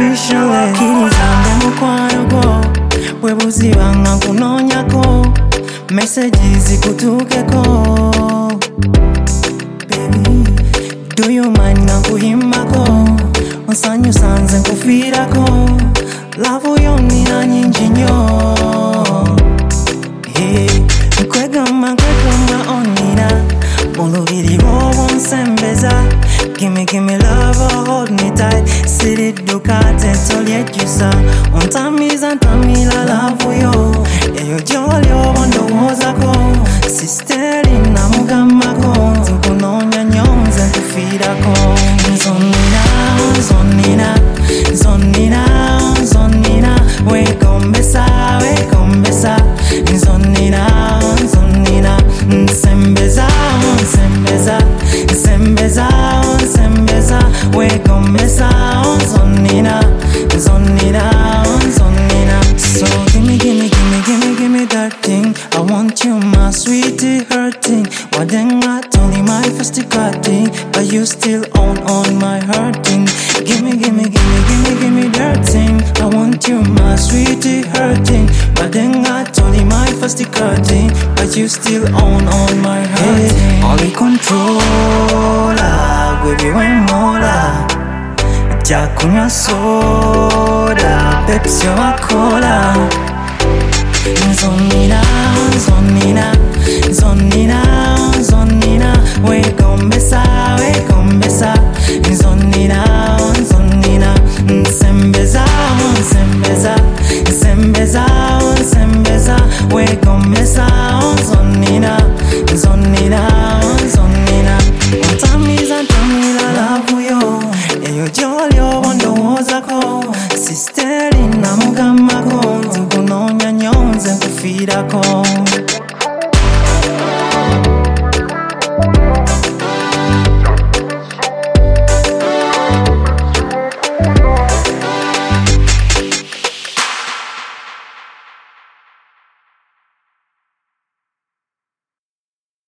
officially. Kirizambe mukwano gwo bwe buziba nga nkunoonyako messages kutuukeko. Baby, do you mind nga nkuyimbako onsanyusa nze nkufiirako. Love yo nina nyingi nnyo. Nkwegamba onina olubiri lw'obwo nsembeza. Give me love, oh, hold me tight. Siridduka tetolyejusa ontamiza ntamira love yo eyo gy'oli oba ndowoozako. Sisteri namugambako nti nkunoonya nnyo nze nkufiirako. Nzonnina weegombesa nzonnina nsembeza weegombesa nzonnina. So give me that thing. I want you my sweetie hurting. Wadenga only my first cutting, but you still on my hurting. Give me that thing. I want you my sweetie hurting. Wadenga only my first cutting, but you still on my hurting. Only controller, baby when mola. Jakunya soda, Pepsi or Cola. Nzonnina weegombesa nzonnina nsembeza weegombesa nzonnina ontamiza ntamira love yo eyo gy'oli oba ndowoozako. Sisteri